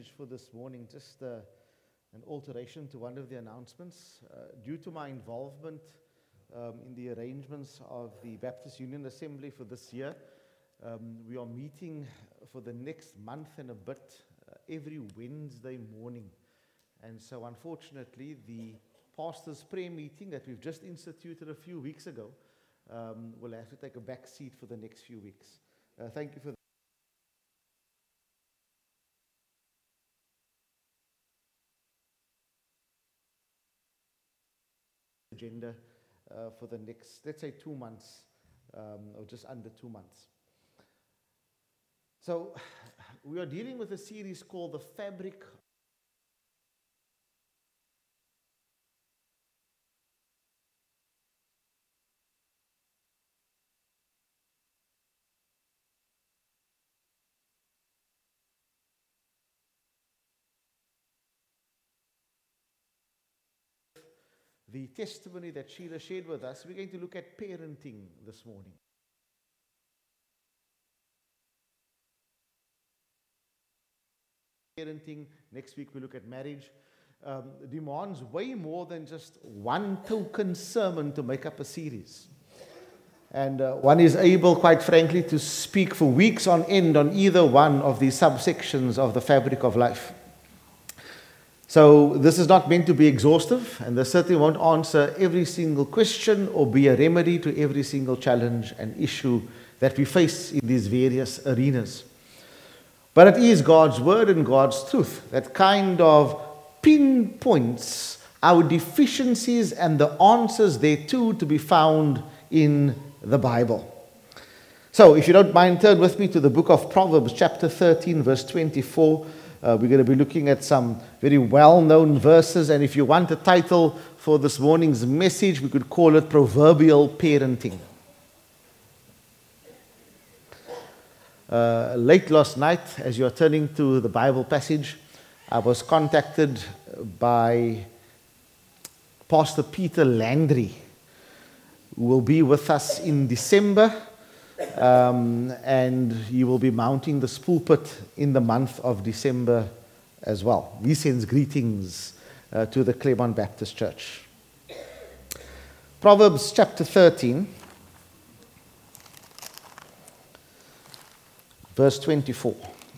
For this morning, just an alteration to one of the announcements. Due to my involvement in the arrangements of the Baptist Union Assembly for this year, we are meeting for the next month and a bit every Wednesday morning. And so unfortunately, the pastor's prayer meeting that we've just instituted a few weeks ago will have to take a back seat for the next few weeks. Thank you for agenda for the next, let's say, 2 months, or just under 2 months. So we are dealing with a series called The Fabric the testimony that Sheila shared with us. We're going to look at parenting this morning. Parenting, next week we look at marriage. Demands way more than just one token sermon to make up a series. And one is able, quite frankly, to speak for weeks on end on either one of these subsections of the fabric of life. So this is not meant to be exhaustive, and this certainly won't answer every single question or be a remedy to every single challenge and issue that we face in these various arenas. But it is God's word and God's truth that kind of pinpoints our deficiencies and the answers thereto to be found in the Bible. So if you don't mind, turn with me to the book of Proverbs, chapter 13, verse 24. We're going to be looking at some very well-known verses, and if you want a title for this morning's message, we could call it Proverbial Parenting. Late last night, as you're turning to the Bible passage, I was contacted by Pastor Peter Landry, who will be with us in December. And he will be mounting this pulpit in the month of December as well. He sends greetings to the Claremont Baptist Church. Proverbs chapter 13, verse 24.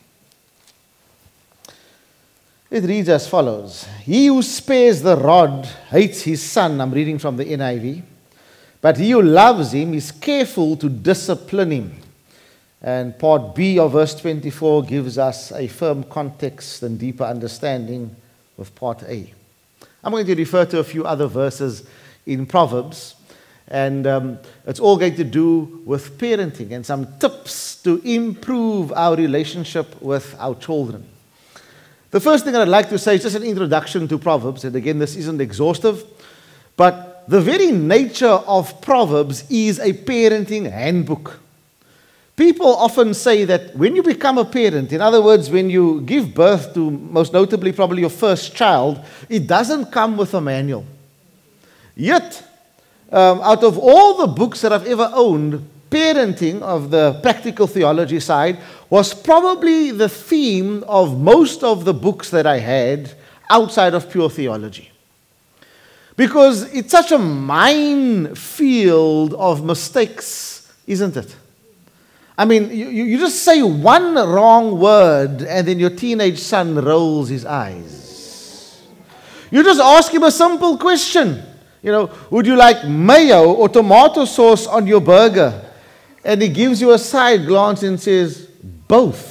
It reads as follows: He who spares the rod hates his son. I'm reading from the NIV. But he who loves him is careful to discipline him. And part B of verse 24 gives us a firm context and deeper understanding of part A. I'm going to refer to a few other verses in Proverbs. And it's all going to do with parenting and some tips to improve our relationship with our children. The first thing I'd like to say is just an introduction to Proverbs. And again, this isn't exhaustive, but the very nature of Proverbs is a parenting handbook. People often say that when you become a parent, in other words, when you give birth to, most notably probably your first child, it doesn't come with a manual. Yet, out of all the books that I've ever owned, parenting of the practical theology side was probably the theme of most of the books that I had outside of pure theology. Because it's such a minefield of mistakes, isn't it? I mean, you just say one wrong word and then your teenage son rolls his eyes. You just ask him a simple question. Would you like mayo or tomato sauce on your burger? And he gives you a side glance and says, both.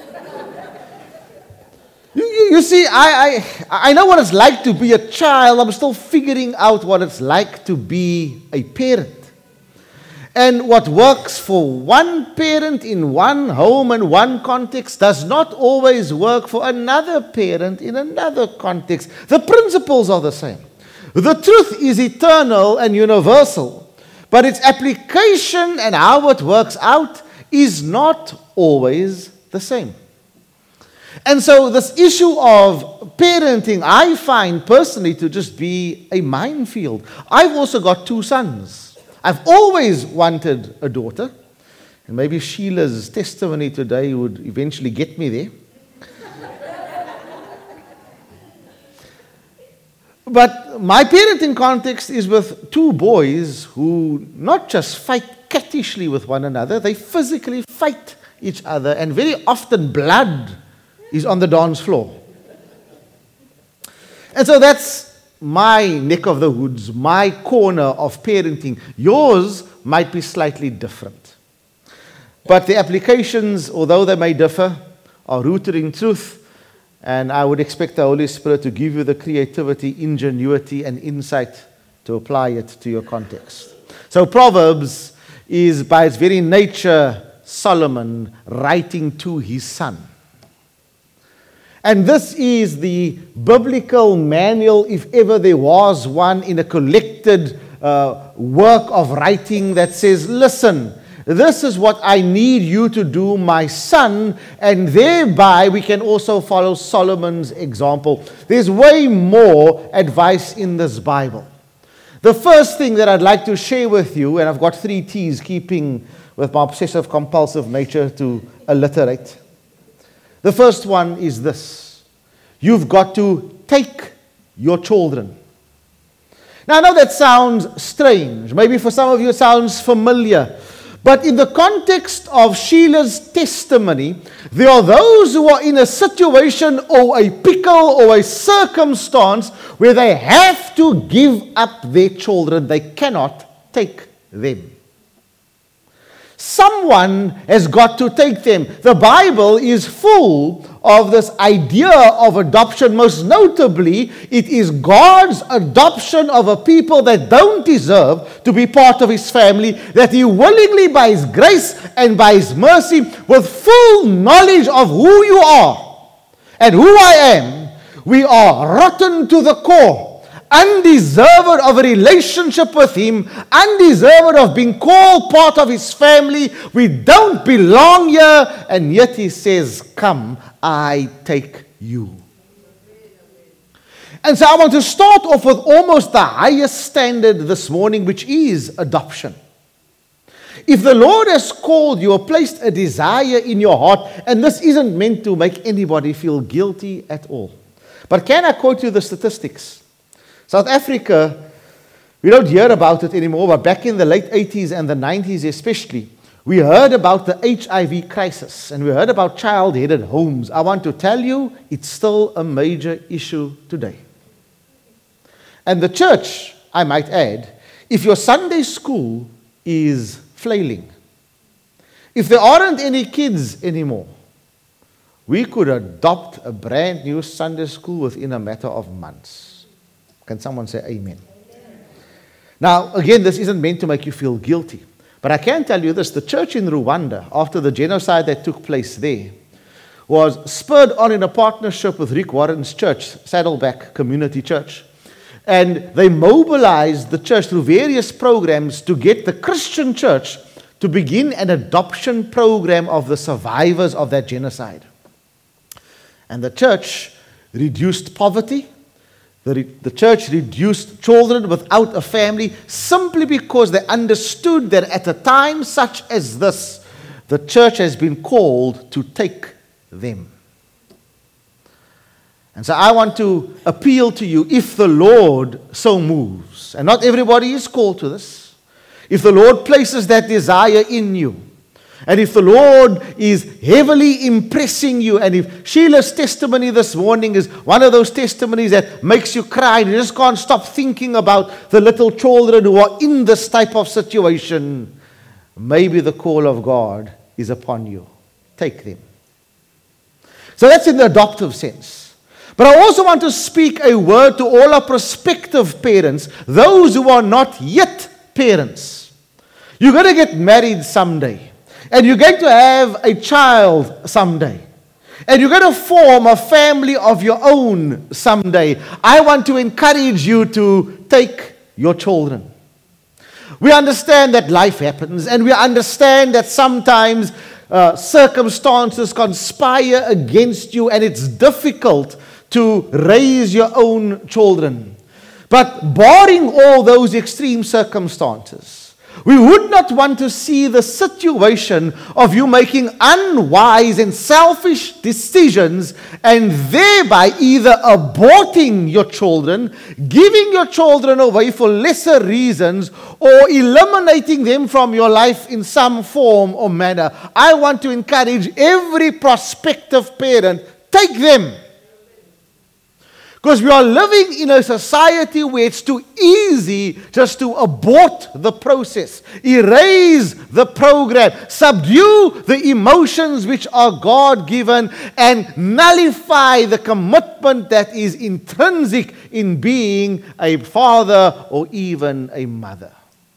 You see, I know what it's like to be a child. I'm still figuring out what it's like to be a parent. And what works for one parent in one home and one context does not always work for another parent in another context. The principles are the same. The truth is eternal and universal, but its application and how it works out is not always the same. And so this issue of parenting, I find personally to just be a minefield. I've also got 2 sons. I've always wanted a daughter. And maybe Sheila's testimony today would eventually get me there. But my parenting context is with two boys who not just fight cattishly with one another, they physically fight each other, and very often blood is on the dance floor. And so that's my neck of the woods, my corner of parenting. Yours might be slightly different. But the applications, although they may differ, are rooted in truth. And I would expect the Holy Spirit to give you the creativity, ingenuity, and insight to apply it to your context. So Proverbs is by its very nature Solomon writing to his son. And this is the biblical manual, if ever there was one, in a collected work of writing that says, listen, this is what I need you to do, my son, and thereby we can also follow Solomon's example. There's way more advice in this Bible. The first thing that I'd like to share with you, and I've got 3 T's, keeping with my obsessive-compulsive nature to alliterate. The first one is this: you've got to take your children. Now, I know that sounds strange. Maybe for some of you it sounds familiar. But in the context of Sheila's testimony, there are those who are in a situation or a pickle or a circumstance where they have to give up their children. They cannot take them. Someone has got to take them. The Bible is full of this idea of adoption. Most notably, it is God's adoption of a people that don't deserve to be part of His family, that He willingly, by His grace and by His mercy, with full knowledge of who you are and who I am, we are rotten to the core, undeserved of a relationship with Him, undeserved of being called part of His family. We don't belong here, and yet He says, come, I take you. And so I want to start off with almost the highest standard this morning, which is adoption. If the Lord has called you or placed a desire in your heart, and this isn't meant to make anybody feel guilty at all, but can I quote you the statistics? South Africa, we don't hear about it anymore, but back in the late 80s and the 90s especially, we heard about the HIV crisis and we heard about child-headed homes. I want to tell you, it's still a major issue today. And the church, I might add, if your Sunday school is flailing, if there aren't any kids anymore, we could adopt a brand new Sunday school within a matter of months. Can someone say amen? Now, again, this isn't meant to make you feel guilty. But I can tell you this, the church in Rwanda, after the genocide that took place there, was spurred on in a partnership with Rick Warren's church, Saddleback Community Church. And they mobilized the church through various programs to get the Christian church to begin an adoption program of the survivors of that genocide. And the church reduced poverty. The church reduced children without a family simply because they understood that at a time such as this, the church has been called to take them. And so I want to appeal to you, if the Lord so moves, and not everybody is called to this, if the Lord places that desire in you, and if the Lord is heavily impressing you, and if Sheila's testimony this morning is one of those testimonies that makes you cry, and you just can't stop thinking about the little children who are in this type of situation, maybe the call of God is upon you. Take them. So that's in the adoptive sense. But I also want to speak a word to all our prospective parents, those who are not yet parents. You're going to get married someday. And you're going to have a child someday. And you're going to form a family of your own someday. I want to encourage you to take your children. We understand that life happens, and we understand that sometimes circumstances conspire against you, and it's difficult to raise your own children. But barring all those extreme circumstances, We would not want to see the situation of you making unwise and selfish decisions and thereby either aborting your children, giving your children away for lesser reasons, or eliminating them from your life in some form or manner. I want to encourage every prospective parent, take them. Because we are living in a society where it's too easy just to abort the process, erase the program, subdue the emotions which are God-given, and nullify the commitment that is intrinsic in being a father or even a mother.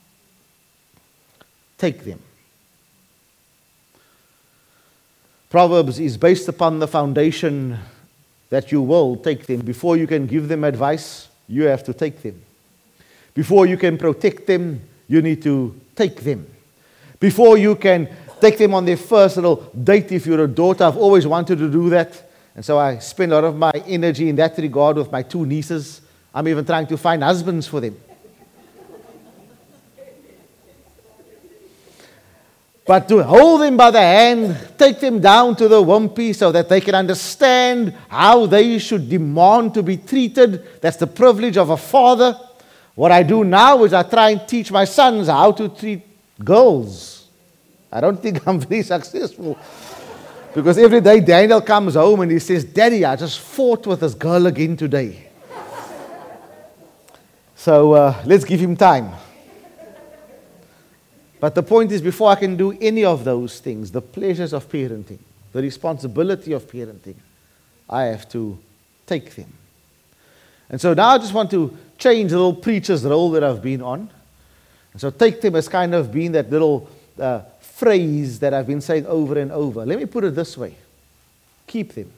Take them. Proverbs is based upon the foundation that you will take them. Before you can give them advice, you have to take them. Before you can protect them, you need to take them. Before you can take them on their first little date, if you're a daughter, I've always wanted to do that. And so I spend a lot of my energy in that regard with my two nieces. I'm even trying to find husbands for them. But to hold them by the hand, take them down to the wimpy so that they can understand how they should demand to be treated. That's the privilege of a father. What I do now is I try and teach my sons how to treat girls. I don't think I'm very successful. Because every day Daniel comes home and he says, Daddy, I just fought with this girl again today. So let's give him time. But the point is, before I can do any of those things, the pleasures of parenting, the responsibility of parenting, I have to take them. And so now I just want to change the little preacher's role that I've been on. And so take them has kind of been that little phrase that I've been saying over and over. Let me put it this way. Keep them.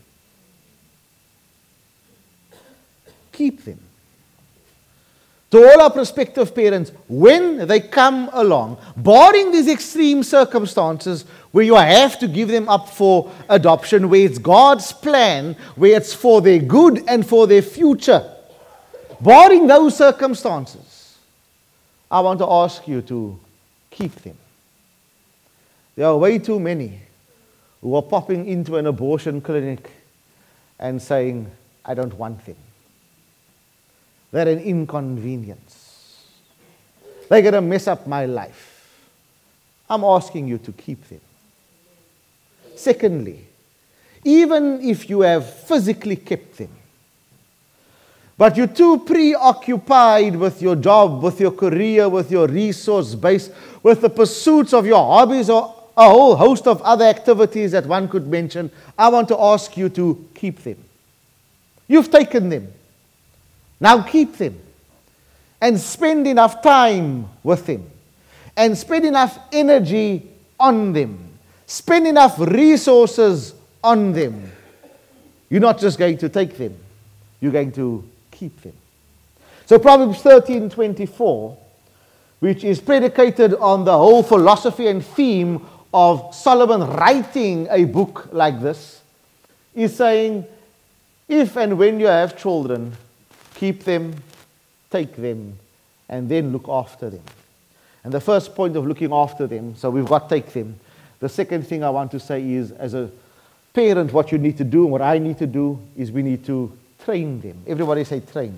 Keep them. To all our prospective parents, when they come along, barring these extreme circumstances where you have to give them up for adoption, where it's God's plan, where it's for their good and for their future, barring those circumstances, I want to ask you to keep them. There are way too many who are popping into an abortion clinic and saying, I don't want them. They're an inconvenience. They're going to mess up my life. I'm asking you to keep them. Secondly, even if you have physically kept them, but you're too preoccupied with your job, with your career, with your resource base, with the pursuits of your hobbies or a whole host of other activities that one could mention, I want to ask you to keep them. You've taken them. Now keep them and spend enough time with them and spend enough energy on them. Spend enough resources on them. You're not just going to take them, you're going to keep them. So Proverbs 13:24, which is predicated on the whole philosophy and theme of Solomon writing a book like this, is saying, if and when you have children, keep them, take them, and then look after them. And the first point of looking after them, so we've got take them. The second thing I want to say is, as a parent, what you need to do and what I need to do is we need to train them. Everybody say train.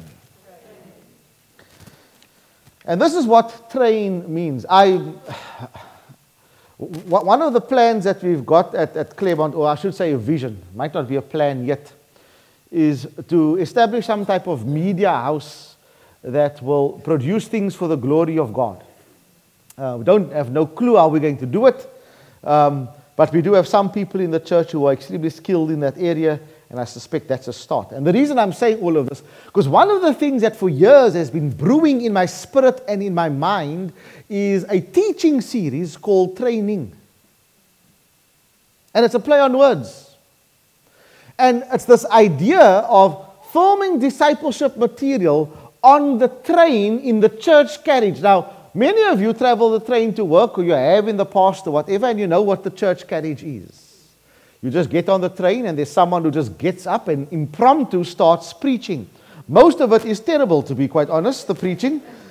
And this is what train means. One of the plans that we've got at Claremont, or I should say a vision, might not be a plan yet, is to establish some type of media house that will produce things for the glory of God. We don't have no clue how we're going to do it, but we do have some people in the church who are extremely skilled in that area, and I suspect that's a start. And the reason I'm saying all of this, because one of the things that for years has been brewing in my spirit and in my mind is a teaching series called Training. And it's a play on words. And it's this idea of forming discipleship material on the train in the church carriage. Now, many of you travel the train to work, or you have in the past or whatever, and you know what the church carriage is. You just get on the train and there's someone who just gets up and impromptu starts preaching. Most of it is terrible, to be quite honest, the preaching.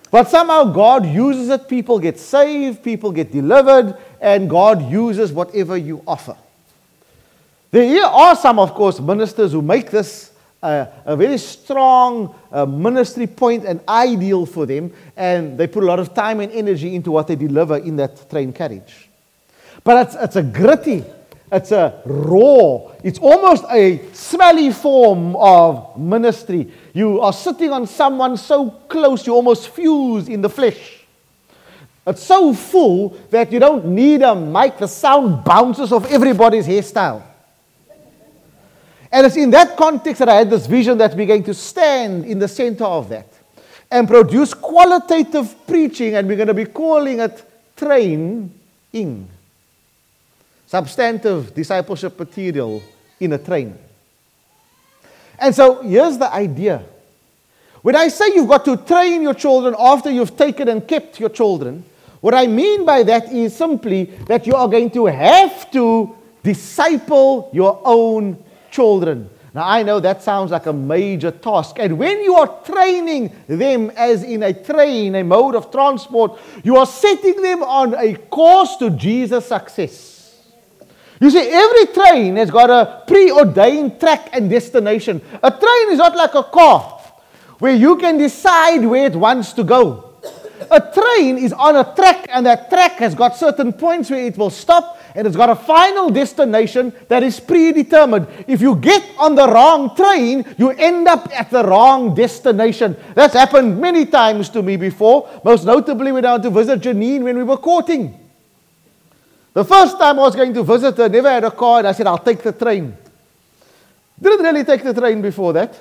But somehow God uses it, people get saved, people get delivered, and God uses whatever you offer. There are some, of course, ministers who make this a very strong ministry point and ideal for them, and they put a lot of time and energy into what they deliver in that train carriage. But it's a gritty, it's a raw, it's almost a smelly form of ministry. You are sitting on someone so close, you almost fuse in the flesh. It's so full that you don't need a mic, the sound bounces off everybody's hairstyle. And it's in that context that I had this vision that we're going to stand in the center of that and produce qualitative preaching, and we're going to be calling it training. Substantive discipleship material in a train. And so here's the idea. When I say you've got to train your children after you've taken and kept your children, what I mean by that is simply that you are going to have to disciple your own children. Now, I know that sounds like a major task. And when you are training them as in a train, a mode of transport, you are setting them on a course to Jesus' success. You see, every train has got a preordained track and destination. A train is not like a car where you can decide where it wants to go. A train is on a track, and that track has got certain points where it will stop, and it's got a final destination that is predetermined. If you get on the wrong train, you end up at the wrong destination. That's happened many times to me before, most notably when I went to visit Janine when we were courting. The first time I was going to visit her, never had a car, and I said, I'll take the train. Didn't really take the train before that.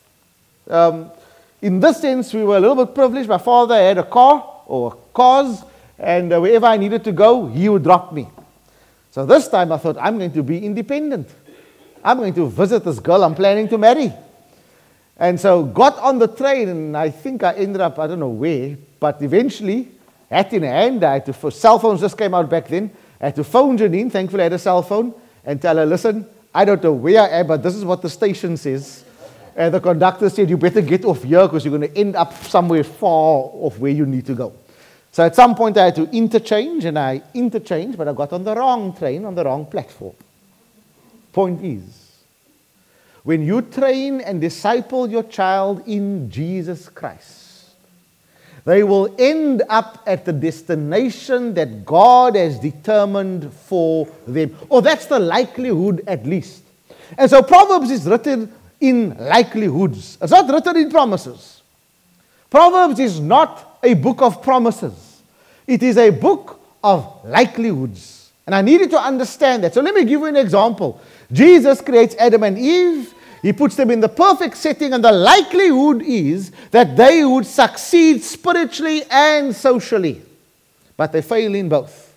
In this sense, we were a little bit privileged. My father had a car, or cars, and wherever I needed to go, he would drop me. So this time I thought, I'm going to be independent. I'm going to visit this girl I'm planning to marry. And so got on the train, and I think I ended up, I don't know where, but eventually, hat in hand, I had to, cell phones just came out back then, I had to phone Janine, thankfully I had a cell phone, and tell her, listen, I don't know where I am, but this is what the station says. And the conductor said, you better get off here because you're going to end up somewhere far off where you need to go. So at some point I had to interchange, and I interchanged, but I got on the wrong train, on the wrong platform. Point is, when you train and disciple your child in Jesus Christ, they will end up at the destination that God has determined for them. Or that's the likelihood at least. And so Proverbs is written in likelihoods. It's not written in promises. Proverbs is not a book of promises. It is a book of likelihoods. And I needed to understand that. So let me give you an example. Jesus creates Adam and Eve. He puts them in the perfect setting, and the likelihood is that they would succeed spiritually and socially. But they fail in both.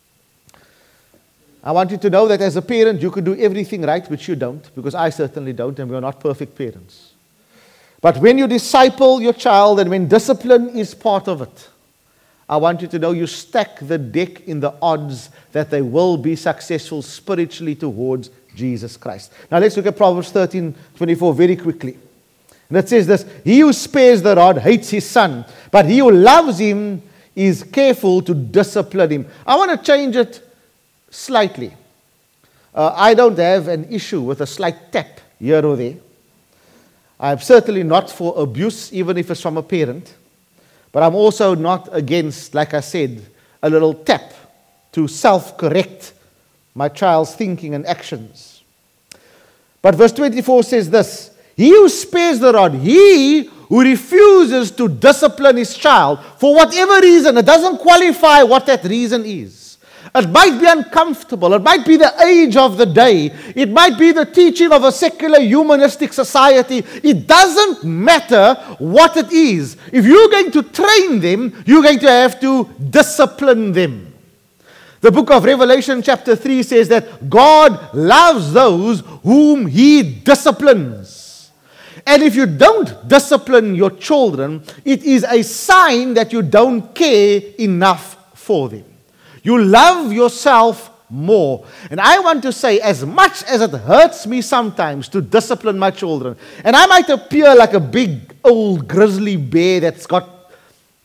I want you to know that as a parent, you could do everything right, which you don't, because I certainly don't, and we are not perfect parents. But when you disciple your child, and when discipline is part of it, I want you to know you stack the deck in the odds that they will be successful spiritually towards Jesus Christ. Now let's look at Proverbs 13:24 very quickly. And it says this, he who spares the rod hates his son, but he who loves him is careful to discipline him. I want to change it slightly. I don't have an issue with a slight tap here or there. I'm certainly not for abuse, even if it's from a parent. But I'm also not against, like I said, a little tap to self-correct my child's thinking and actions. But verse 24 says this, he who spares the rod, he who refuses to discipline his child, for whatever reason, it doesn't qualify what that reason is. It might be uncomfortable. It might be the age of the day. It might be the teaching of a secular humanistic society. It doesn't matter what it is. If you're going to train them, you're going to have to discipline them. The book of Revelation chapter 3 says that God loves those whom He disciplines. And if you don't discipline your children, it is a sign that you don't care enough for them. You love yourself more. And I want to say, as much as it hurts me sometimes to discipline my children, and I might appear like a big old grizzly bear that's got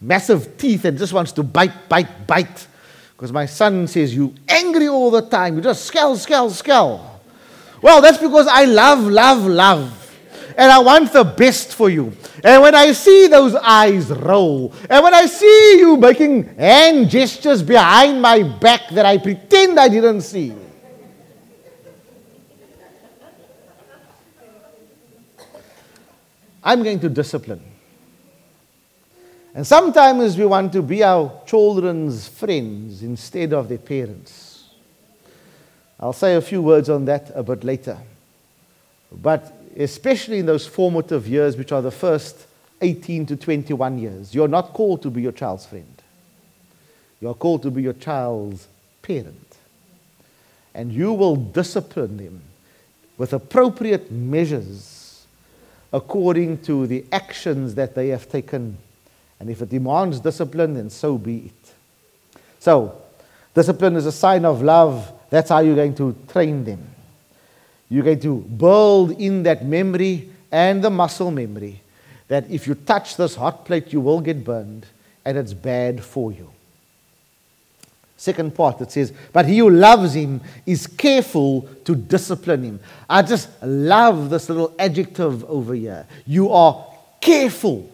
massive teeth and just wants to bite, bite, bite. Because my son says, you angry all the time. You just scowl, scowl, scowl. Well, that's because I love, love, love. And I want the best for you. And when I see those eyes roll, and when I see you making hand gestures behind my back that I pretend I didn't see, I'm going to discipline. And sometimes we want to be our children's friends instead of their parents. I'll say a few words on that a bit later. But especially in those formative years, which are the first 18 to 21 years, you're not called to be your child's friend. You're called to be your child's parent. And you will discipline them with appropriate measures according to the actions that they have taken. And if it demands discipline, then so be it. So, discipline is a sign of love. That's how you're going to train them. You're going to build in that memory and the muscle memory that if you touch this hot plate, you will get burned, and it's bad for you. Second part, it says, but he who loves him is careful to discipline him. I just love this little adjective over here. You are careful.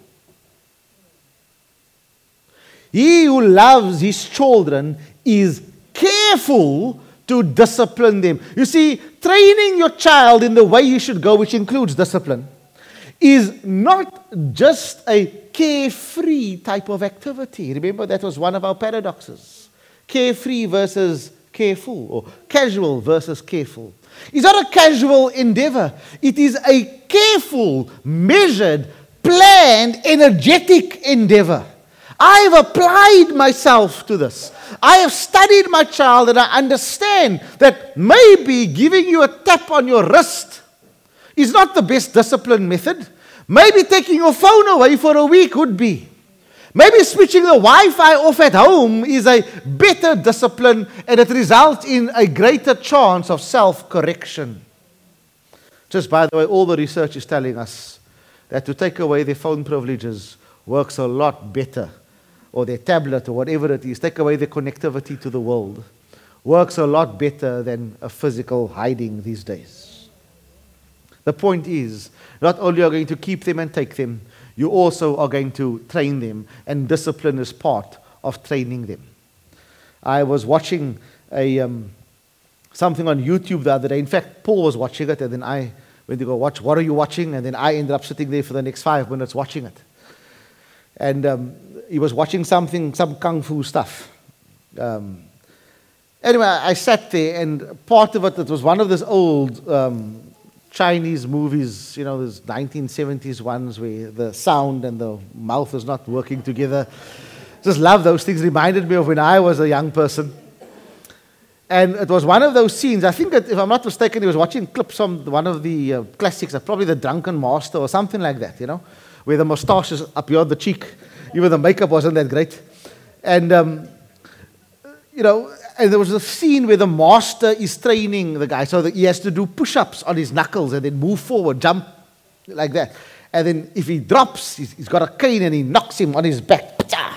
He who loves his children is careful to discipline them. You see, training your child in the way you should go, which includes discipline, is not just a carefree type of activity. Remember, that was one of our paradoxes. Carefree versus careful, or casual versus careful. It's not a casual endeavor. It is a careful, measured, planned, energetic endeavor. I have applied myself to this. I have studied my child, and I understand that maybe giving you a tap on your wrist is not the best discipline method. Maybe taking your phone away for a week would be. Maybe switching the Wi-Fi off at home is a better discipline, and it results in a greater chance of self-correction. Just by the way, all the research is telling us that to take away their phone privileges works a lot better, or their tablet or whatever it is, take away the connectivity to the world, works a lot better than a physical hiding these days. The point is, not only are you going to keep them and take them, you also are going to train them, and discipline is part of training them. I was watching something on YouTube the other day. In fact, Paul was watching it, and then I went to go watch, what are you watching? And then I ended up sitting there for the next 5 minutes watching it. And he was watching some kung fu stuff. Anyway, I sat there, and part of it was one of those old Chinese movies, you know, those 1970s ones where the sound and the mouth is not working together. Just love those things. Reminded me of when I was a young person. And it was one of those scenes, I think, if I'm not mistaken, he was watching clips from one of the classics, probably The Drunken Master or something like that, you know, where the mustache is up beyond the cheek. Even the makeup wasn't that great. And, you know, and there was a scene where the master is training the guy so that he has to do push-ups on his knuckles and then move forward, jump like that. And then if he drops, he's got a cane and he knocks him on his back.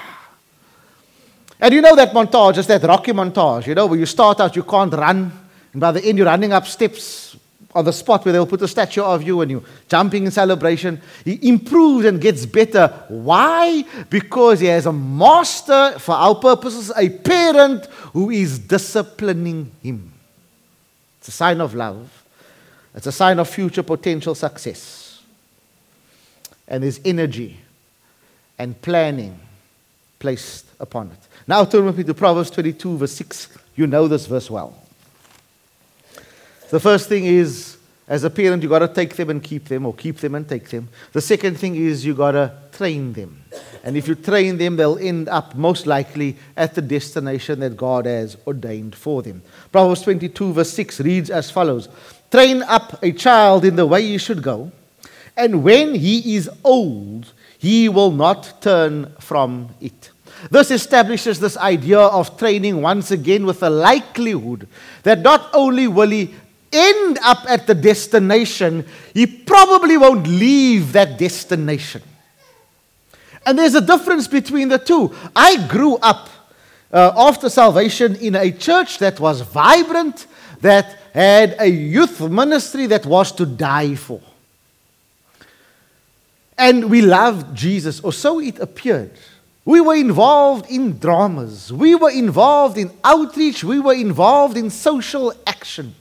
And you know that montage, it's that Rocky montage, you know, where you start out, you can't run. And by the end, you're running up steps on the spot where they'll put a statue of you and you're jumping in celebration. He improves and gets better. Why? Because he has a master, for our purposes, a parent who is disciplining him. It's a sign of love. It's a sign of future potential success. And there's energy and planning placed upon it. Now turn with me to Proverbs 22, verse 6. You know this verse well. The first thing is, as a parent, you got to take them and keep them, or keep them and take them. The second thing is you got to train them. And if you train them, they'll end up most likely at the destination that God has ordained for them. Proverbs 22, verse 6 reads as follows. Train up a child in the way he should go, and when he is old, he will not turn from it. This establishes this idea of training once again with the likelihood that not only will he end up at the destination, he probably won't leave that destination. And there's a difference between the two. I grew up after salvation in a church that was vibrant, that had a youth ministry that was to die for. And we loved Jesus, or so it appeared. We were involved in dramas. We were involved in outreach. We were involved in social action.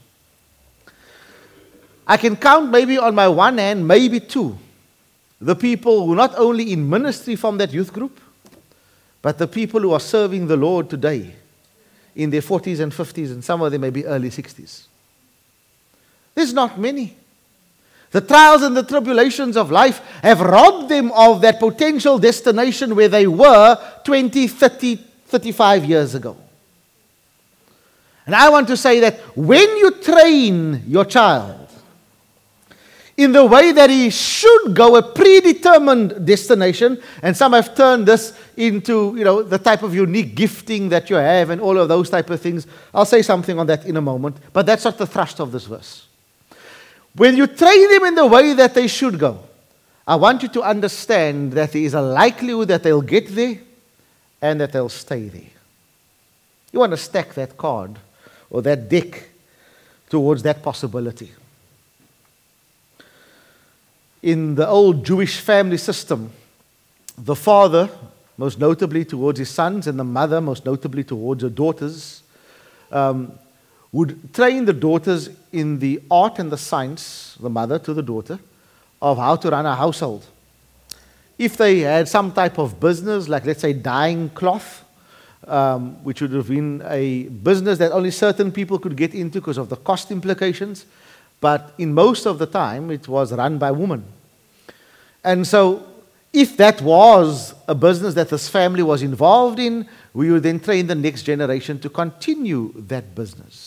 I can count maybe on my one hand, maybe two, the people who not only in ministry from that youth group, but the people who are serving the Lord today in their 40s and 50s, and some of them maybe early 60s. There's not many. The trials and the tribulations of life have robbed them of that potential destination where they were 20, 30, 35 years ago. And I want to say that when you train your child in the way that he should go, a predetermined destination, and some have turned this into, the type of unique gifting that you have and all of those type of things. I'll say something on that in a moment, but that's not the thrust of this verse. When you train them in the way that they should go, I want you to understand that there is a likelihood that they'll get there and that they'll stay there. You want to stack that card or that deck towards that possibility. In the old Jewish family system, the father, most notably towards his sons, and the mother, most notably towards her daughters, would train the daughters in the art and the science, the mother to the daughter, of how to run a household. If they had some type of business, like let's say dyeing cloth, which would have been a business that only certain people could get into because of the cost implications, but in most of the time it was run by women. And so if that was a business that this family was involved in, we would then train the next generation to continue that business.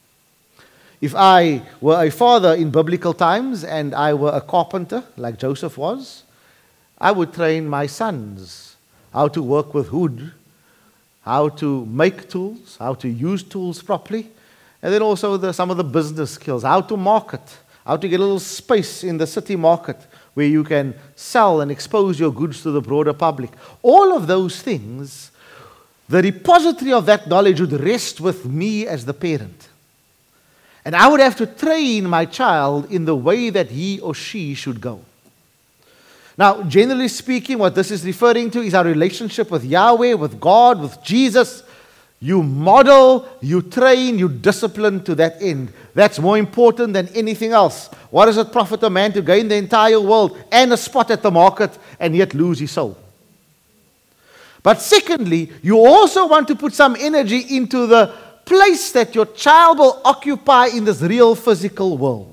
If I were a father in biblical times and I were a carpenter, like Joseph was, I would train my sons how to work with wood, how to make tools, how to use tools properly, and then also some of the business skills, how to market, how to get a little space in the city market where you can sell and expose your goods to the broader public. All of those things, the repository of that knowledge would rest with me as the parent. And I would have to train my child in the way that he or she should go. Now, generally speaking, what this is referring to is our relationship with Yahweh, with God, with Jesus. You model, you train, you discipline to that end. That's more important than anything else. What does it profit a man to gain the entire world and a spot at the market and yet lose his soul? But secondly, you also want to put some energy into the place that your child will occupy in this real physical world.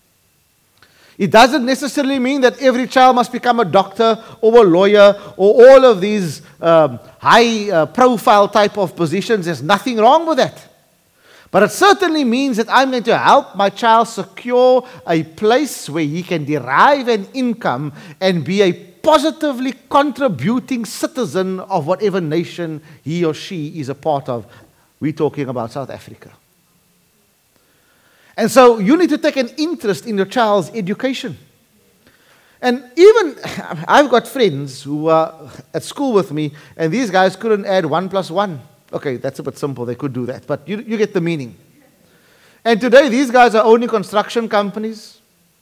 It doesn't necessarily mean that every child must become a doctor or a lawyer or all of these high-profile type of positions. There's nothing wrong with that. But it certainly means that I'm going to help my child secure a place where he can derive an income and be a positively contributing citizen of whatever nation he or she is a part of. We're talking about South Africa. And so you need to take an interest in your child's education. And even, I've got friends who are at school with me, and these guys couldn't add 1 plus 1. Okay, that's a bit simple, they could do that, but you get the meaning. And today, these guys are owning construction companies,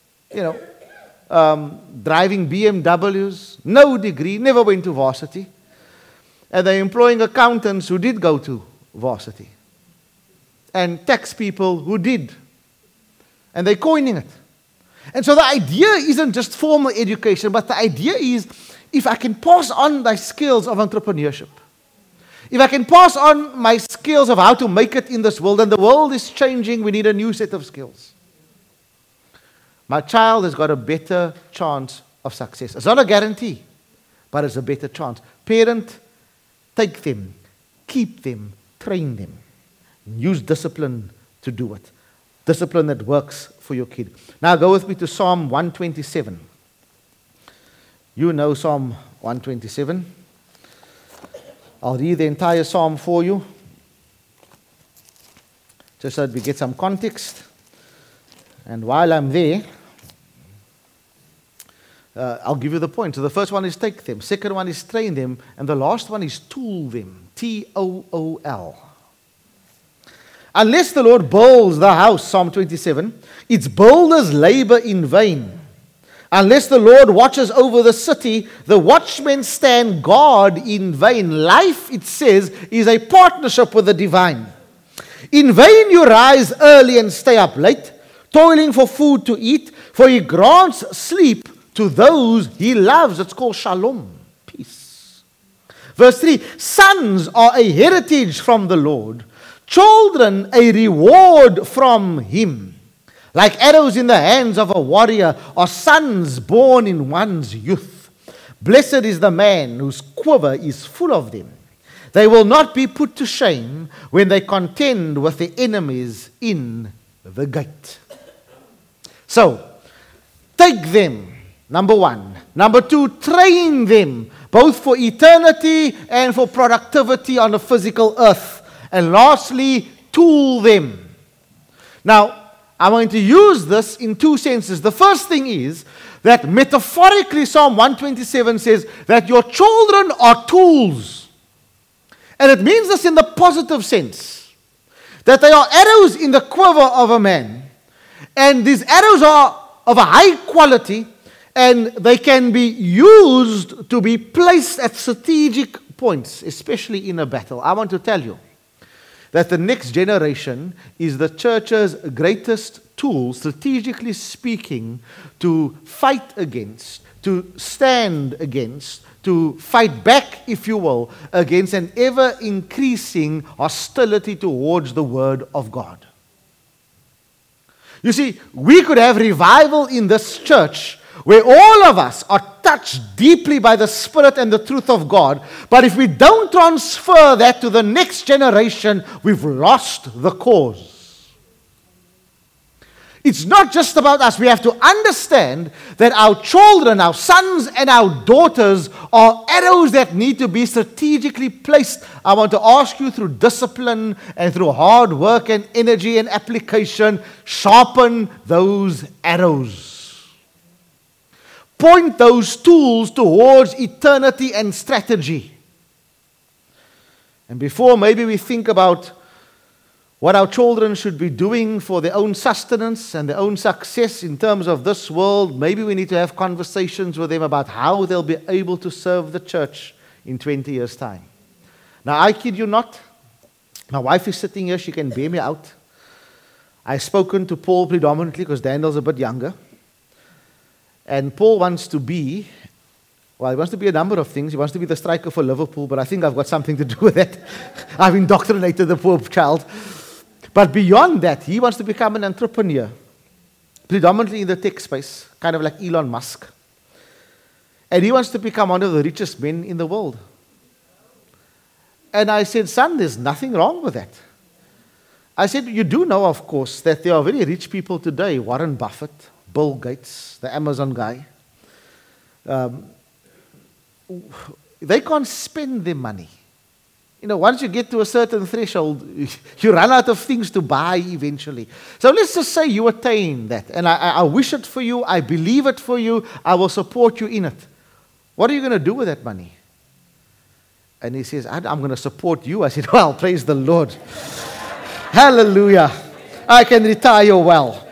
driving BMWs, no degree, never went to varsity. And they're employing accountants who did go to varsity. And tax people who did. And they're coining it. And so the idea isn't just formal education, but the idea is if I can pass on my skills of entrepreneurship, if I can pass on my skills of how to make it in this world, and the world is changing, we need a new set of skills. My child has got a better chance of success. It's not a guarantee, but it's a better chance. Parent, take them, keep them, train them. Use discipline to do it. Discipline that works for your kid. Now go with me to Psalm 127. You know Psalm 127. I'll read the entire psalm for you, just so that we get some context. And while I'm there, I'll give you the point. So the first one is take them. Second one is train them. And the last one is tool them. Tool. Unless the Lord builds the house, Psalm 27, its builders labor in vain. Unless the Lord watches over the city, the watchmen stand guard in vain. Life, it says, is a partnership with the divine. In vain you rise early and stay up late, toiling for food to eat, for he grants sleep to those he loves. It's called shalom, peace. Verse 3, sons are a heritage from the Lord, children a reward from him. Like arrows in the hands of a warrior are sons born in one's youth. Blessed is the man whose quiver is full of them. They will not be put to shame when they contend with the enemies in the gate. So, take them, number one. Number two, train them, both for eternity and for productivity on the physical earth. And lastly, tool them. Now, I'm going to use this in two senses. The first thing is that metaphorically Psalm 127 says that your children are tools. And it means this in the positive sense. That they are arrows in the quiver of a man. And these arrows are of a high quality and they can be used to be placed at strategic points, especially in a battle. I want to tell you that the next generation is the church's greatest tool, strategically speaking, to fight against, to stand against, to fight back, if you will, against an ever-increasing hostility towards the Word of God. You see, we could have revival in this church where all of us are touched deeply by the Spirit and the truth of God, but if we don't transfer that to the next generation, we've lost the cause. It's not just about us. We have to understand that our children, our sons and our daughters are arrows that need to be strategically placed. I want to ask you, through discipline and through hard work and energy and application, sharpen those arrows. Point those tools towards eternity and strategy. And before maybe we think about what our children should be doing for their own sustenance and their own success in terms of this world, maybe we need to have conversations with them about how they'll be able to serve the church in 20 years' time. Now, I kid you not, my wife is sitting here, she can bear me out. I've spoken to Paul predominantly because Daniel's a bit younger. And Paul wants to be, well, he wants to be a number of things. He wants to be the striker for Liverpool, but I think I've got something to do with that. I've indoctrinated the poor child. But beyond that, he wants to become an entrepreneur, predominantly in the tech space, kind of like Elon Musk. And he wants to become one of the richest men in the world. And I said, son, there's nothing wrong with that. I said, you do know, of course, that there are very rich people today, Warren Buffett, Bill Gates, the Amazon guy. They can't spend their money. You know, once you get to a certain threshold, you run out of things to buy eventually. So let's just say you attain that. And I wish it for you. I believe it for you. I will support you in it. What are you going to do with that money? And he says, I'm going to support you. I said, well, praise the Lord. Hallelujah. I can retire well.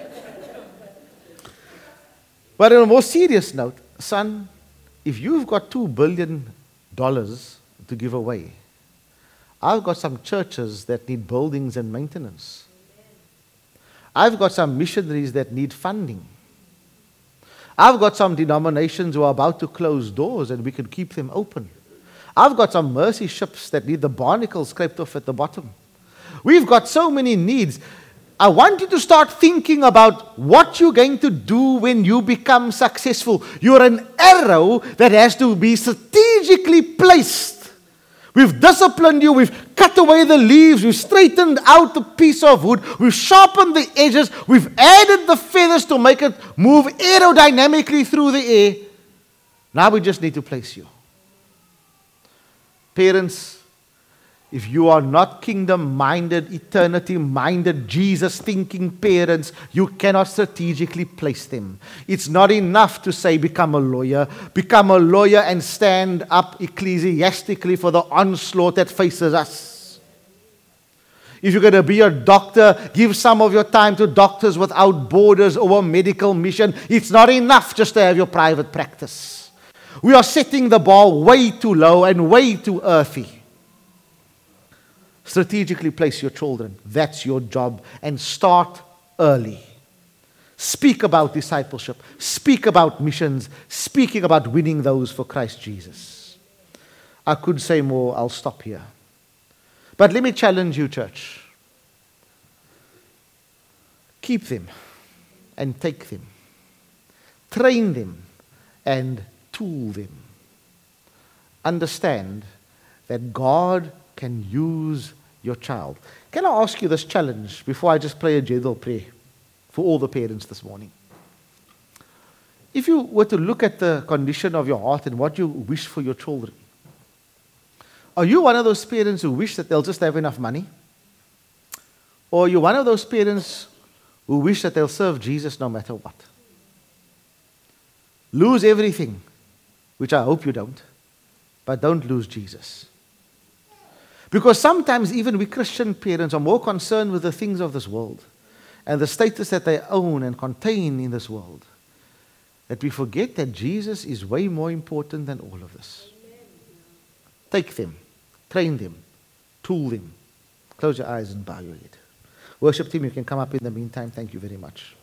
But on a more serious note, son, if you've got $2 billion to give away, I've got some churches that need buildings and maintenance. I've got some missionaries that need funding. I've got some denominations who are about to close doors and we can keep them open. I've got some mercy ships that need the barnacles scraped off at the bottom. We've got so many needs. I want you to start thinking about what you're going to do when you become successful. You're an arrow that has to be strategically placed. We've disciplined you, we've cut away the leaves, we've straightened out the piece of wood, we've sharpened the edges, we've added the feathers to make it move aerodynamically through the air. Now we just need to place you. Parents, If you are not kingdom-minded, eternity-minded, Jesus-thinking parents, you cannot strategically place them. It's not enough to say, become a lawyer. Become a lawyer and stand up ecclesiastically for the onslaught that faces us. If you're going to be a doctor, give some of your time to Doctors Without Borders or a medical mission. It's not enough just to have your private practice. We are setting the bar way too low and way too earthy. Strategically place your children. That's your job. And start early. Speak about discipleship. Speak about missions. Speaking about winning those for Christ Jesus. I could say more. I'll stop here. But let me challenge you, church. Keep them and take them. Train them and tool them. Understand that God can use your child. Can I ask you this challenge before I just pray a general prayer for all the parents this morning? If you were to look at the condition of your heart and what you wish for your children, are you one of those parents who wish that they'll just have enough money? Or are you one of those parents who wish that they'll serve Jesus no matter what? Lose everything, which I hope you don't, but don't lose Jesus. Because sometimes even we Christian parents are more concerned with the things of this world and the status that they own and contain in this world, that we forget that Jesus is way more important than all of this. Take them, train them, tool them. Close your eyes and bow your head. Worship team, you can come up in the meantime. Thank you very much.